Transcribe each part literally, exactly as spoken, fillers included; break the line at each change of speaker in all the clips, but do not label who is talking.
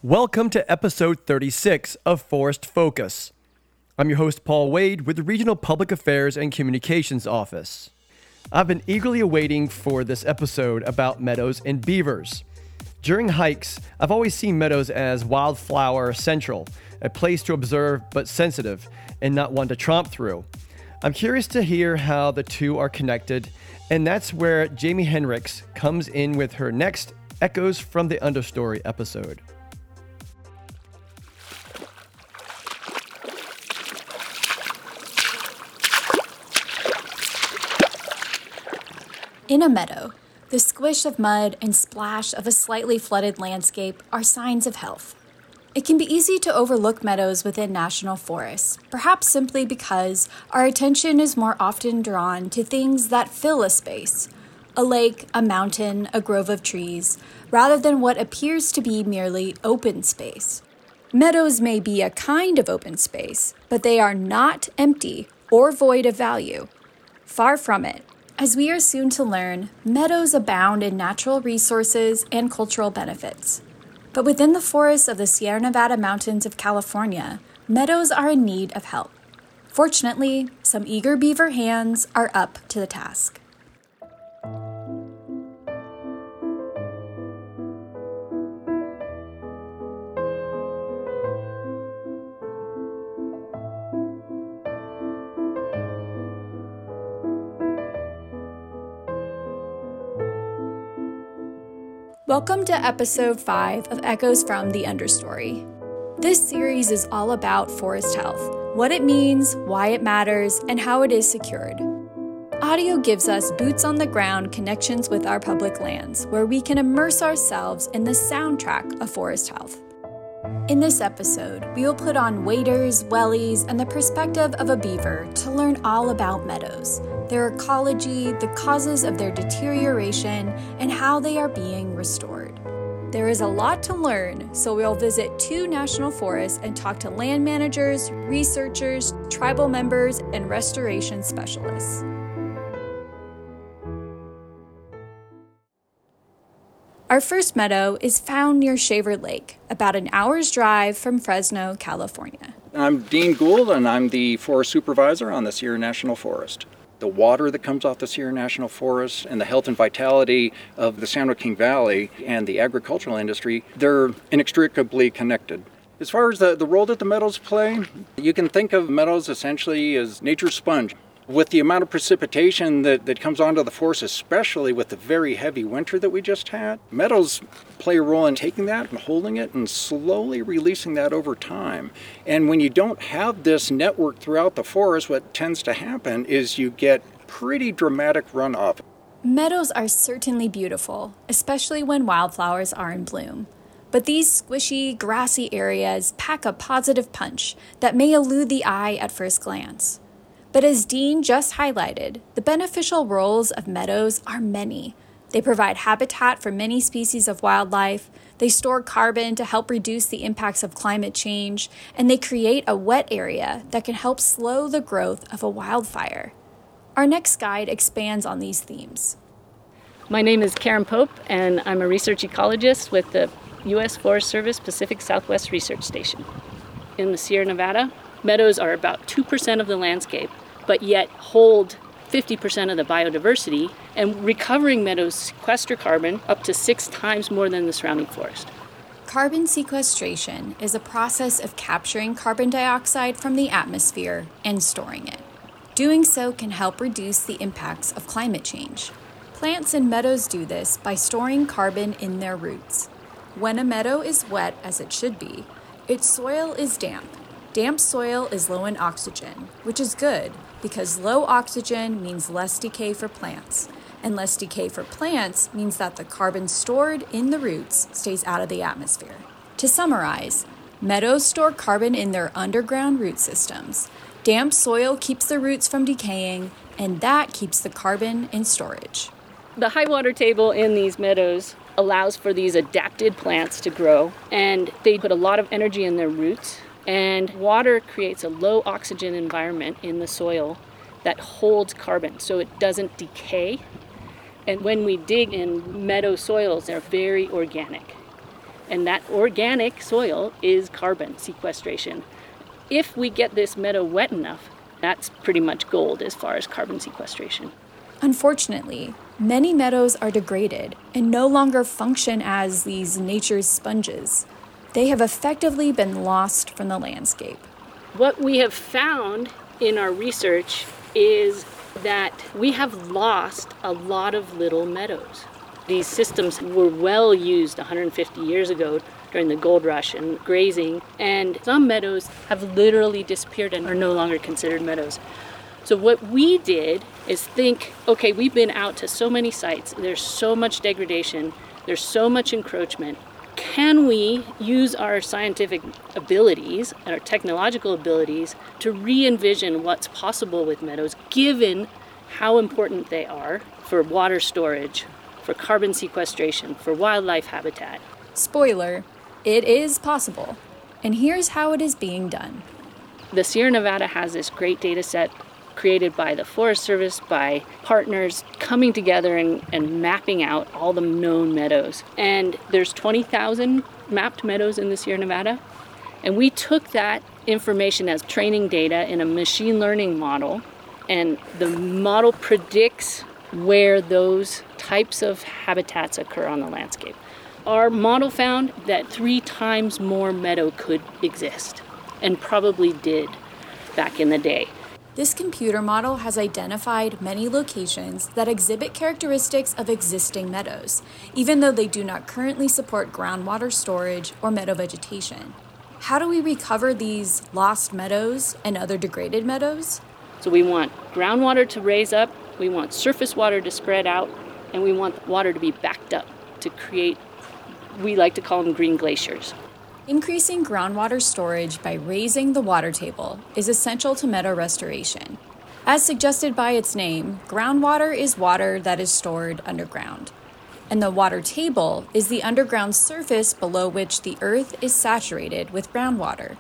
Welcome to episode thirty-six of Forest Focus. I'm your host, Paul Wade, with the Regional Public Affairs and Communications Office. I've been eagerly awaiting for this episode about meadows and beavers. During hikes, I've always seen meadows as wildflower central, a place to observe but sensitive, and not one to tromp through. I'm curious to hear how the two are connected, and that's where Jamie Henricks comes in with her next Echoes from the Understory episode.
In a meadow, the squish of mud and splash of a slightly flooded landscape are signs of health. It can be easy to overlook meadows within national forests, perhaps simply because our attention is more often drawn to things that fill a space, a lake, a mountain, a grove of trees, rather than what appears to be merely open space. Meadows may be a kind of open space, but they are not empty or void of value. Far from it. As we are soon to learn, meadows abound in natural resources and cultural benefits. But within the forests of the Sierra Nevada mountains of California, meadows are in need of help. Fortunately, some eager beaver hands are up to the task. Welcome to episode five of Echoes from the Understory. This series is all about forest health, what it means, why it matters, and how it is secured. Audio gives us boots on the ground connections with our public lands, where we can immerse ourselves in the soundtrack of forest health. In this episode, we will put on waders, wellies, and the perspective of a beaver to learn all about meadows, their ecology, the causes of their deterioration, and how they are being restored. There is a lot to learn, so we'll visit two national forests and talk to land managers, researchers, tribal members, and restoration specialists. Our first meadow is found near Shaver Lake, about an hour's drive from Fresno, California.
I'm Dean Gould, and I'm the forest supervisor on the Sierra National Forest. The water that comes off the Sierra National Forest and the health and vitality of the San Joaquin Valley and the agricultural industry, they're inextricably connected. As far as the, the role that the meadows play, you can think of meadows essentially as nature's sponge. With the amount of precipitation that, that comes onto the forest, especially with the very heavy winter that we just had, meadows play a role in taking that and holding it and slowly releasing that over time. And when you don't have this network throughout the forest, what tends to happen is you get pretty dramatic runoff.
Meadows are certainly beautiful, especially when wildflowers are in bloom. But these squishy, grassy areas pack a positive punch that may elude the eye at first glance. But as Dean just highlighted, the beneficial roles of meadows are many. They provide habitat for many species of wildlife, they store carbon to help reduce the impacts of climate change, and they create a wet area that can help slow the growth of a wildfire. Our next guide expands on these themes.
My name is Karen Pope, and I'm a research ecologist with the U S Forest Service Pacific Southwest Research Station. In the Sierra Nevada, meadows are about two percent of the landscape, but yet hold fifty percent of the biodiversity, and recovering meadows sequester carbon up to six times more than the surrounding forest.
Carbon sequestration is a process of capturing carbon dioxide from the atmosphere and storing it. Doing so can help reduce the impacts of climate change. Plants in meadows do this by storing carbon in their roots. When a meadow is wet, as it should be, its soil is damp. Damp soil is low in oxygen, which is good because low oxygen means less decay for plants, and less decay for plants means that the carbon stored in the roots stays out of the atmosphere. To summarize, meadows store carbon in their underground root systems. Damp soil keeps the roots from decaying, and that keeps the carbon in storage.
The high water table in these meadows allows for these adapted plants to grow, and they put a lot of energy in their roots. And water creates a low oxygen environment in the soil that holds carbon so it doesn't decay. And when we dig in meadow soils, they're very organic. And that organic soil is carbon sequestration. If we get this meadow wet enough, that's pretty much gold as far as carbon sequestration.
Unfortunately, many meadows are degraded and no longer function as these nature's sponges. They have effectively been lost from the landscape.
What we have found in our research is that we have lost a lot of little meadows. These systems were well used one hundred fifty years ago during the gold rush and grazing, and some meadows have literally disappeared and are no longer considered meadows. So what we did is think, okay, we've been out to so many sites, there's so much degradation, there's so much encroachment. Can we use our scientific abilities and our technological abilities to re-envision what's possible with meadows, given how important they are for water storage, for carbon sequestration, for wildlife habitat?
Spoiler, it is possible. And here's how it is being done.
The Sierra Nevada has this great data set created by the Forest Service, by partners coming together and, and mapping out all the known meadows. And there's twenty thousand mapped meadows in the Sierra Nevada. And we took that information as training data in a machine learning model, and the model predicts where those types of habitats occur on the landscape. Our model found that three times more meadow could exist, and probably did back in the day.
This computer model has identified many locations that exhibit characteristics of existing meadows, even though they do not currently support groundwater storage or meadow vegetation. How do we recover these lost meadows and other degraded meadows?
So we want groundwater to raise up, we want surface water to spread out, and we want water to be backed up to create, we like to call them green glaciers.
Increasing groundwater storage by raising the water table is essential to meadow restoration. As suggested by its name, groundwater is water that is stored underground, and the water table is the underground surface below which the earth is saturated with groundwater.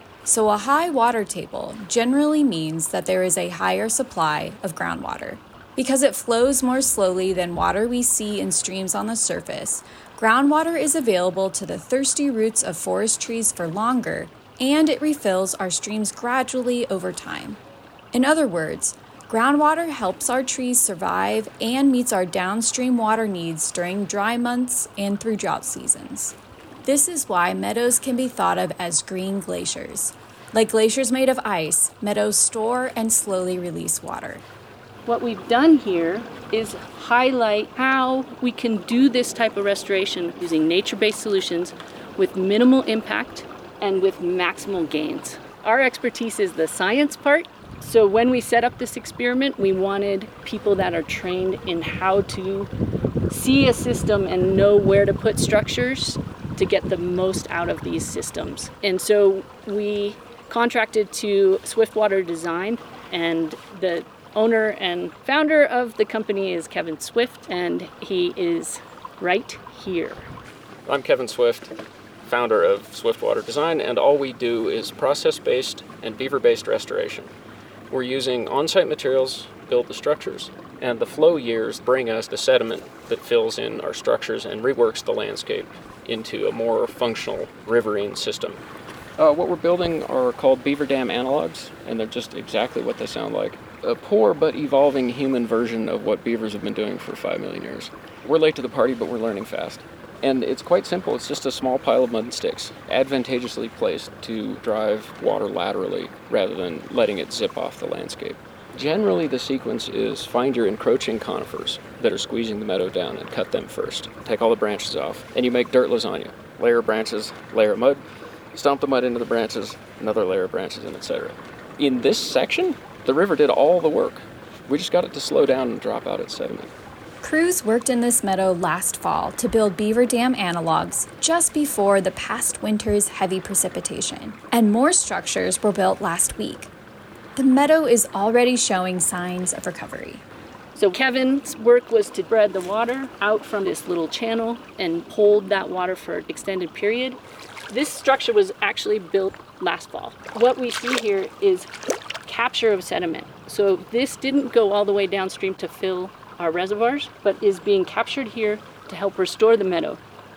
So a high water table generally means that there is a higher supply of groundwater. Because it flows more slowly than water we see in streams on the surface, groundwater is available to the thirsty roots of forest trees for longer, and it refills our streams gradually over time. In other words, groundwater helps our trees survive and meets our downstream water needs during dry months and through drought seasons. This is why meadows can be thought of as green glaciers. Like glaciers made of ice, meadows store and slowly release water.
What we've done here is highlight how we can do this type of restoration using nature-based solutions with minimal impact and with maximal gains. Our expertise is the science part. So when we set up this experiment, we wanted people that are trained in how to see a system and know where to put structures to get the most out of these systems. And so we contracted to Swiftwater Design, and the owner and founder of the company is Kevin Swift, and he is right here.
I'm Kevin Swift, founder of Swiftwater Design, and all we do is process-based and beaver-based restoration. We're using on-site materials to build the structures, and the flow years bring us the sediment that fills in our structures and reworks the landscape into a more functional riverine system. Uh, what we're building are called beaver dam analogs, and they're just exactly what they sound like. A poor but evolving human version of what beavers have been doing for five million years. We're late to the party, but we're learning fast. And it's quite simple. It's just a small pile of mud and sticks, advantageously placed to drive water laterally rather than letting it zip off the landscape. Generally, the sequence is find your encroaching conifers that are squeezing the meadow down and cut them first. Take all the branches off, and you make dirt lasagna. Layer of branches, layer of mud, stomp the mud into the branches, another layer of branches, and et cetera. In this section, the river did all the work. We just got it to slow down and drop out its sediment.
Crews worked in this meadow last fall to build beaver dam analogs just before the past winter's heavy precipitation, and more structures were built last week. The meadow is already showing signs of recovery.
So Kevin's work was to spread the water out from this little channel and hold that water for an extended period. This structure was actually built last fall. What we see here is capture of sediment. So this didn't go all the way downstream to fill our reservoirs, but is being captured here to help restore the meadow.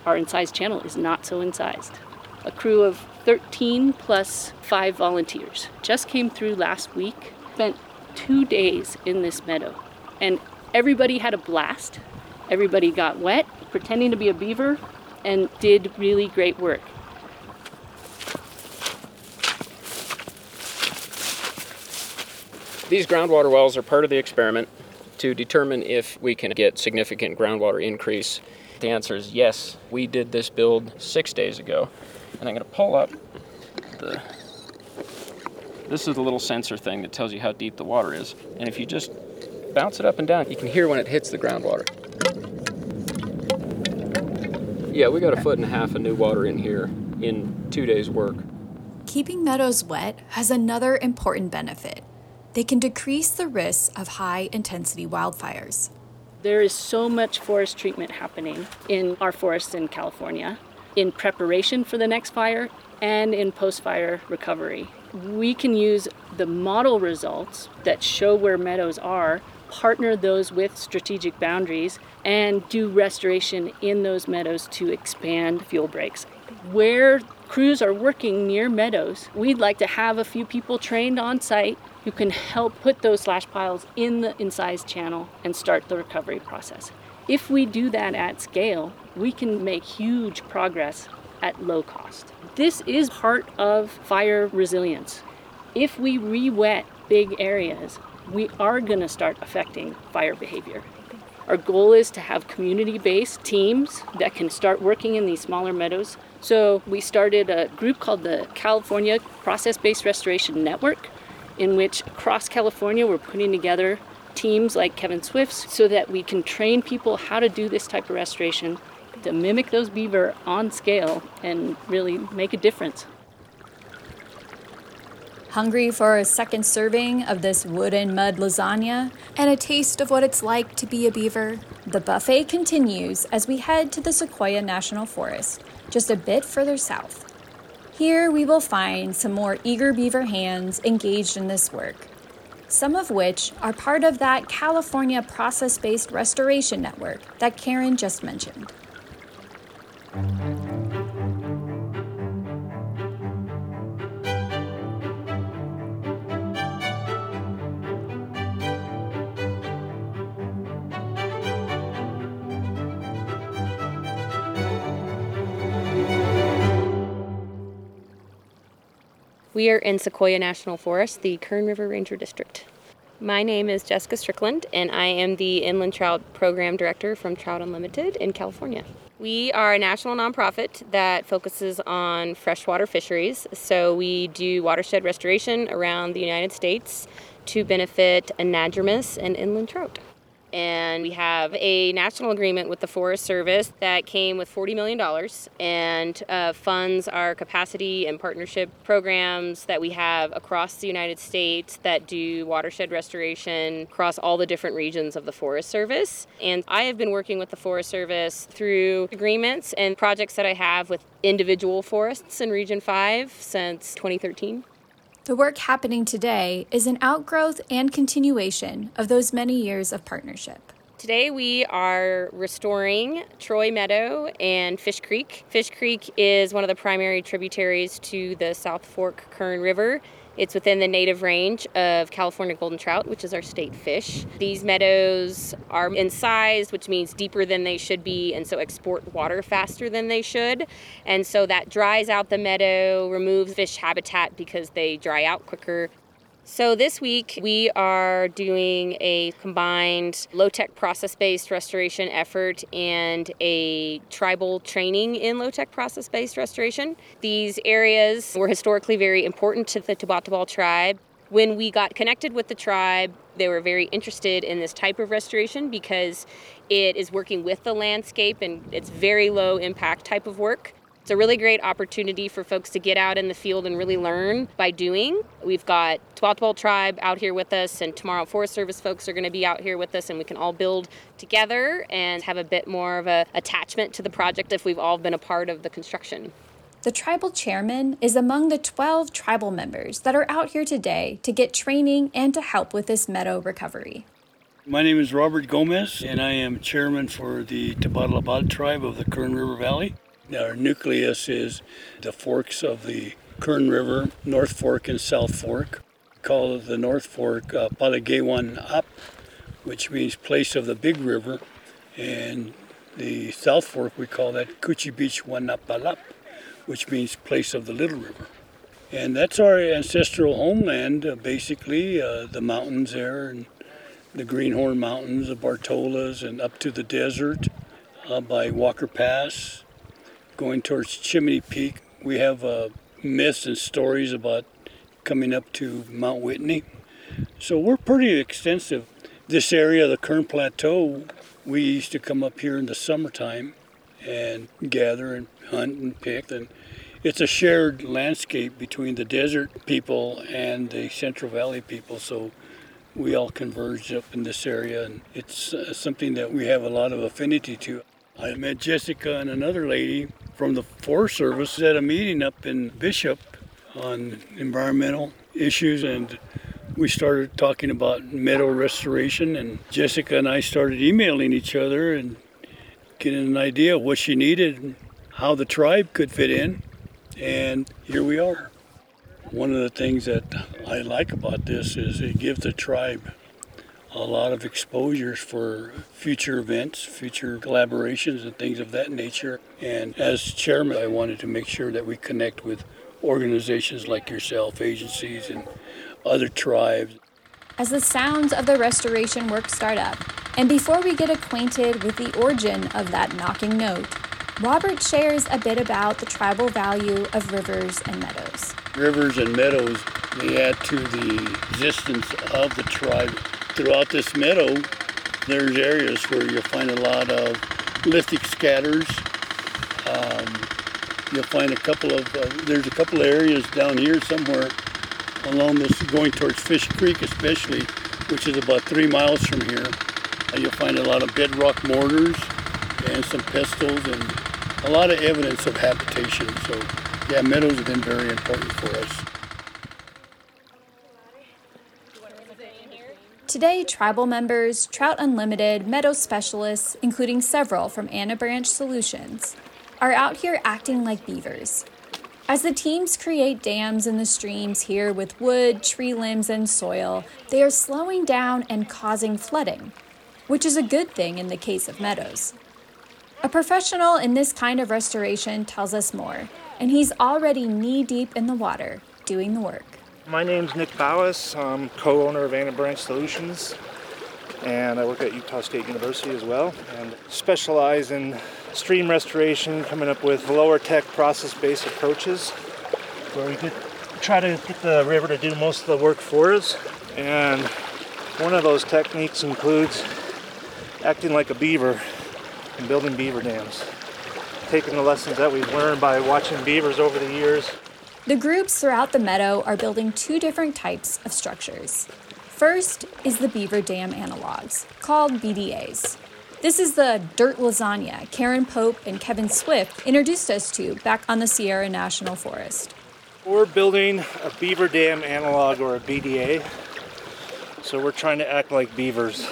our incised channel is not so incised. A crew of thirteen plus five volunteers just came through last week, spent two days in this meadow, and everybody had a blast. Everybody got wet, pretending to be a beaver, and did really great work.
These groundwater wells are part of the experiment to determine if we can get significant groundwater increase. The answer is yes. We did this build six days ago, and I'm going to pull up the... This is the little sensor thing that tells you how deep the water is, and if you just bounce it up and down, you can hear when it hits the groundwater. Yeah, we got a foot and a half of new water in here in two days' work.
Keeping meadows wet has another important benefit. They can decrease the risk of high-intensity wildfires.
There is so much forest treatment happening in our forests in California in preparation for the next fire and in post-fire recovery. We can use the model results that show where meadows are, partner those with strategic boundaries, and do restoration in those meadows to expand fuel breaks. Where crews are working near meadows, we'd like to have a few people trained on site who can help put those slash piles in the incised channel and start the recovery process. If we do that at scale, we can make huge progress at low cost. This is part of fire resilience. If we re-wet big areas, we are going to start affecting fire behavior. Our goal is to have community-based teams that can start working in these smaller meadows. So we started a group called the California Process-Based Restoration Network, in which across California we're putting together teams like Kevin Swift's so that we can train people how to do this type of restoration to mimic those beaver on scale and really make a difference.
Hungry for a second serving of this wood and mud lasagna and a taste of what it's like to be a beaver? The buffet continues as we head to the Sequoia National Forest, just a bit further south. Here we will find some more eager beaver hands engaged in this work, some of which are part of that California process-based restoration network that Karen just mentioned.
We are in Sequoia National Forest, the Kern River Ranger District. My name is Jessica Strickland, and I am the Inland Trout Program Director from Trout Unlimited in California. We are a national nonprofit that focuses on freshwater fisheries, so we do watershed restoration around the United States to benefit anadromous and inland trout. And we have a national agreement with the Forest Service that came with forty million dollars and uh, funds our capacity and partnership programs that we have across the United States that do watershed restoration across all the different regions of the Forest Service. And I have been working with the Forest Service through agreements and projects that I have with individual forests in Region five since twenty thirteen.
The work happening today is an outgrowth and continuation of those many years of partnership.
Today we are restoring Troy Meadow and Fish Creek. Fish Creek is one of the primary tributaries to the South Fork Kern River. It's within the native range of California golden trout, which is our state fish. These meadows are incised, which means deeper than they should be, and so export water faster than they should. And so that dries out the meadow, removes fish habitat because they dry out quicker. So this week we are doing a combined low-tech process-based restoration effort and a tribal training in low-tech process-based restoration. These areas were historically very important to the Tubatobal tribe. When we got connected with the tribe, they were very interested in this type of restoration because it is working with the landscape and it's very low impact type of work. It's a really great opportunity for folks to get out in the field and really learn by doing. We've got Tubatobal tribe out here with us, and tomorrow Forest Service folks are going to be out here with us, and we can all build together and have a bit more of an attachment to the project if we've all been a part of the construction.
The tribal chairman is among the twelve tribal members that are out here today to get training and to help with this meadow recovery.
My name is Robert Gomez, and I am chairman for the Tabadalabad tribe of the Kern River Valley. Our nucleus is the forks of the Kern River, North Fork and South Fork. We call the North Fork uh, Palagewan Ap, which means place of the big river, and the South Fork we call that Kuchibich Wanapalap, which means place of the little river. And that's our ancestral homeland, uh, basically, uh, the mountains there, and the Greenhorn Mountains, the Bartolas, and up to the desert uh, by Walker Pass, going towards Chimney Peak. We have uh, myths and stories about coming up to Mount Whitney. So we're pretty extensive. This area, the Kern Plateau, we used to come up here in the summertime and gather and hunt and pick. And it's a shared landscape between the desert people and the Central Valley people. So we all converged up in this area, and it's uh, something that we have a lot of affinity to. I met Jessica and another lady from the Forest Service at a meeting up in Bishop on environmental issues, and we started talking about meadow restoration, and Jessica and I started emailing each other and getting an idea of what she needed and how the tribe could fit in, and here we are. One of the things that I like about this is it gives the tribe a lot of exposures for future events, future collaborations and things of that nature. And as chairman, I wanted to make sure that we connect with organizations like yourself, agencies, and other tribes.
As the sounds of the restoration work start up, and before we get acquainted with the origin of that knocking note, Robert shares a bit about the tribal value of rivers and meadows.
Rivers and meadows, they add to the existence of the tribe. Throughout this meadow, there's areas where you'll find a lot of lithic scatters. Um, you'll find a couple of, uh, there's a couple of areas down here somewhere along this, going towards Fish Creek especially, which is about three miles from here. Uh, you'll find a lot of bedrock mortars and some pestles and a lot of evidence of habitation. So yeah, meadows have been very important for us.
Today, tribal members, Trout Unlimited, meadow specialists, including several from Anna Branch Solutions, are out here acting like beavers. As the teams create dams in the streams here with wood, tree limbs, and soil, they are slowing down and causing flooding, which is a good thing in the case of meadows. A professional in this kind of restoration tells us more, and he's already knee-deep in the water, doing the work.
My name's Nick Bowis. I'm co-owner of Anna Branch Solutions, and I work at Utah State University as well, and specialize in stream restoration, coming up with lower tech process-based approaches where we could try to get the river to do most of the work for us. And one of those techniques includes acting like a beaver and building beaver dams, taking the lessons that we've learned by watching beavers over the years.
The groups throughout the meadow are building two different types of structures. First is the beaver dam analogs, called B D As. This is the dirt lasagna Karen Pope and Kevin Swift introduced us to back on the Sierra National Forest.
We're building a beaver dam analog, or a B D A, so we're trying to act like beavers.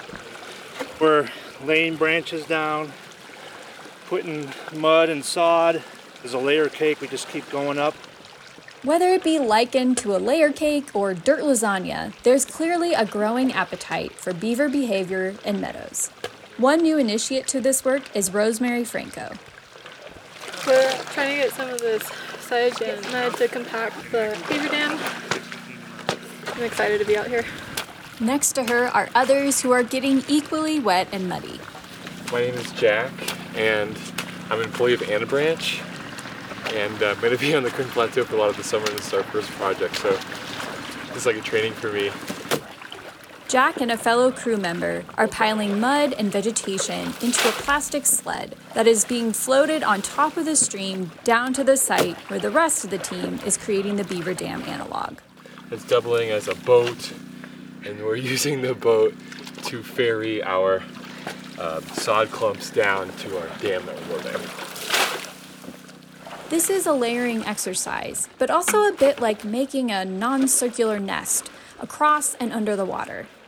We're laying branches down, putting mud and sod. There's a layer cake, we just keep going up.
Whether it be likened to a layer cake or dirt lasagna, there's clearly a growing appetite for beaver behavior in meadows. One new initiate to this work is Rosemary Franco.
We're trying to get some of this sedge and mud to compact the beaver dam. I'm excited to be out here.
Next to her are others who are getting equally wet and muddy.
My name is Jack, and I'm an employee of Anna Branch, and I'm going to be on the Kern Plateau for a lot of the summer, and this is our first project, so it's like a training for me.
Jack and a fellow crew member are piling mud and vegetation into a plastic sled that is being floated on top of the stream down to the site where the rest of the team is creating the beaver dam analog.
It's doubling as a boat, and we're using the boat to ferry our uh, sod clumps down to our dam that we're building.
This is a layering exercise, but also a bit like making a non-circular nest across and under the water.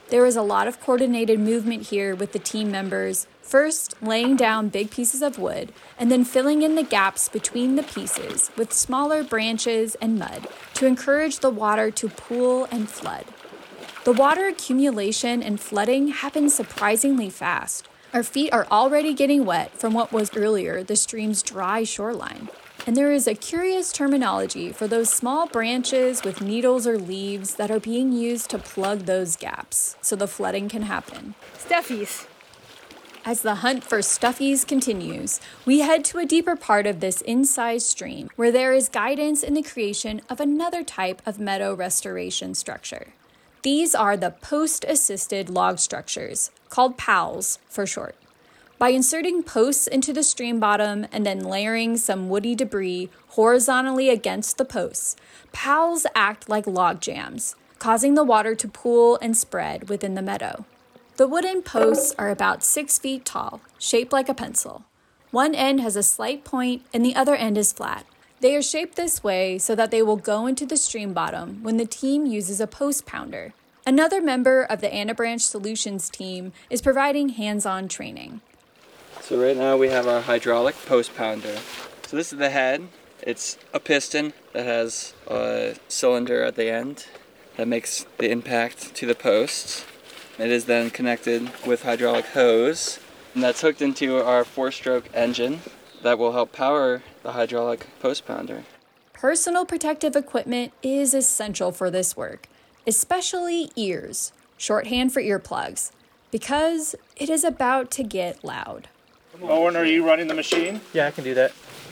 There is a lot of coordinated movement here with the team members, first laying down big pieces of wood and then filling in the gaps between the pieces with smaller branches and mud to encourage the water to pool and flood. The water accumulation and flooding happens surprisingly fast. Our feet are already getting wet from what was earlier the stream's dry shoreline. And there is a curious terminology for those small branches with needles or leaves that are being used to plug those gaps so the flooding can happen.
Stuffies.
As the hunt for stuffies continues, we head to a deeper part of this incised stream where there is guidance in the creation of another type of meadow restoration structure. These are the post-assisted log structures, called P A Ls for short. By inserting posts into the stream bottom and then layering some woody debris horizontally against the posts, P A Ls act like log jams, causing the water to pool and spread within the meadow. The wooden posts are about six feet tall, shaped like a pencil. One end has a slight point and the other end is flat. They are shaped this way so that they will go into the stream bottom when the team uses a post pounder. Another member of the Anna Branch Solutions team is providing hands-on training.
So right now we have our hydraulic post pounder. So this is the head. It's a piston that has a cylinder at the end that makes the impact to the posts. It is then connected with hydraulic hose, and that's hooked into our four-stroke engine that will help power the hydraulic post pounder.
Personal protective equipment is essential for this work, especially ears, shorthand for earplugs, because it is about to get loud.
Owen, are you running the machine?
Yeah, I can do that.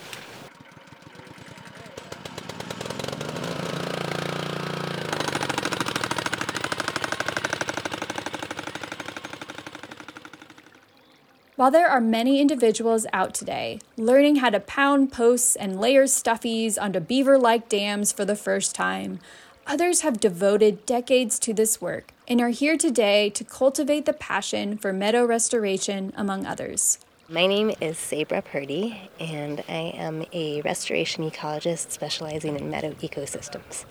While there are many individuals out today learning how to pound posts and layer stuffies onto beaver-like dams for the first time, others have devoted decades to this work and are here today to cultivate the passion for meadow restoration, among others.
My name is Sabra Purdy, and I am a restoration ecologist specializing in meadow ecosystems.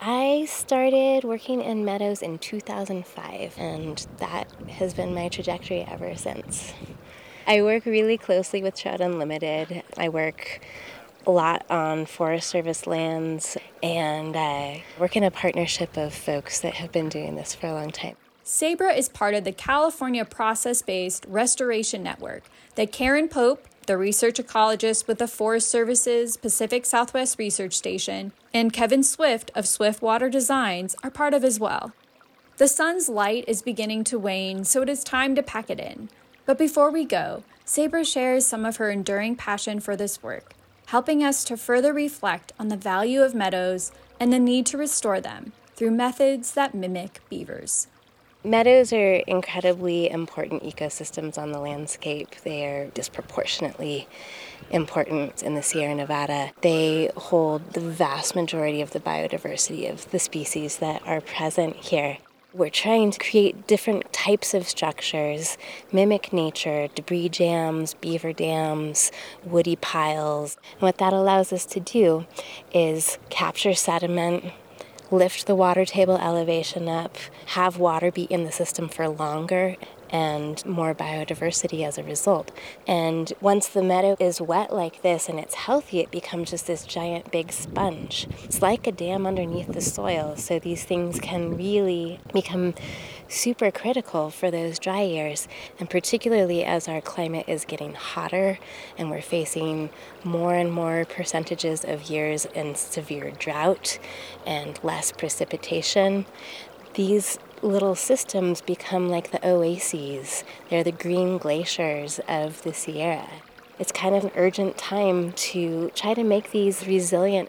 I started working in meadows in two thousand five, and that has been my trajectory ever since. I work really closely with Trout Unlimited. I work a lot on Forest Service lands, and I work in a partnership of folks that have been doing this for a long time.
Sabra is part of the California Process-Based Restoration Network that Karen Pope, the research ecologist with the Forest Service's Pacific Southwest Research Station, and Kevin Swift of Swift Water Designs are part of as well. The sun's light is beginning to wane, so it is time to pack it in. But before we go, Sabra shares some of her enduring passion for this work, helping us to further reflect on the value of meadows and the need to restore them through methods that mimic beavers.
Meadows are incredibly important ecosystems on the landscape. They are disproportionately important in the Sierra Nevada. They hold the vast majority of the biodiversity of the species that are present here. We're trying to create different types of structures, mimic nature, debris jams, beaver dams, woody piles. And what that allows us to do is capture sediment, lift the water table elevation up, have water be in the system for longer, and more biodiversity as a result. And once the meadow is wet like this and it's healthy, it becomes just this giant big sponge. It's like a dam underneath the soil, so these things can really become super critical for those dry years, and particularly as our climate is getting hotter and we're facing more and more percentages of years in severe drought and less precipitation. These little systems become like the oases. They're the green glaciers of the Sierra. It's kind of an urgent time to try to make these resilient.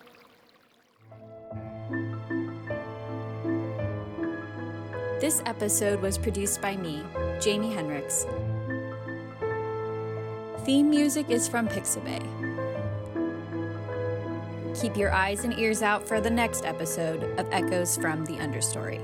This episode was produced by me, Jamie Henricks. Theme music is from Pixabay. Keep your eyes and ears out for the next episode of Echoes from the Understory.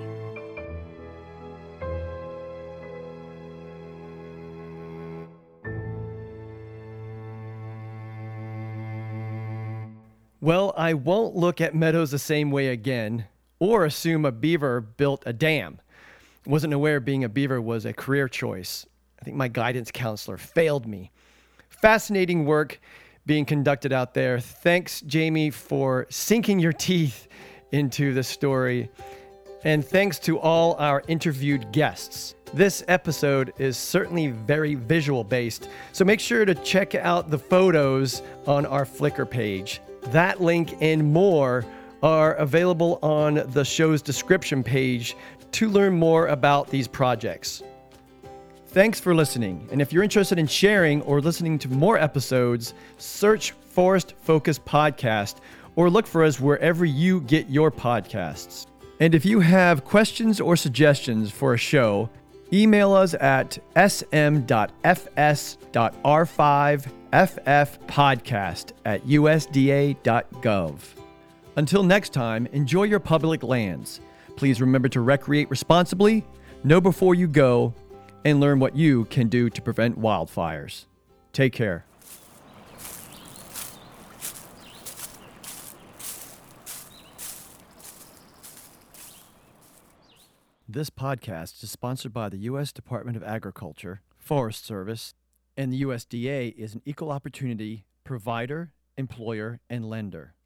Well, I won't look at meadows the same way again, or assume a beaver built a dam. Wasn't aware being a beaver was a career choice. I think my guidance counselor failed me. Fascinating work being conducted out there. Thanks, Jamie, for sinking your teeth into the story. And thanks to all our interviewed guests. This episode is certainly very visual based, so make sure to check out the photos on our Flickr page. That link and more are available on the show's description page to learn more about these projects. Thanks for listening, and if you're interested in sharing or listening to more episodes, search Forest Focus Podcast or look for us wherever you get your podcasts. And if you have questions or suggestions for a show, email us at s m dot f s dot r five f f podcast at u s d a dot gov. Until next time, enjoy your public lands. Please remember to recreate responsibly, know before you go, and learn what you can do to prevent wildfires. Take care. This podcast is sponsored by the U S Department of Agriculture, Forest Service, and the U S D A is an equal opportunity provider, employer, and lender.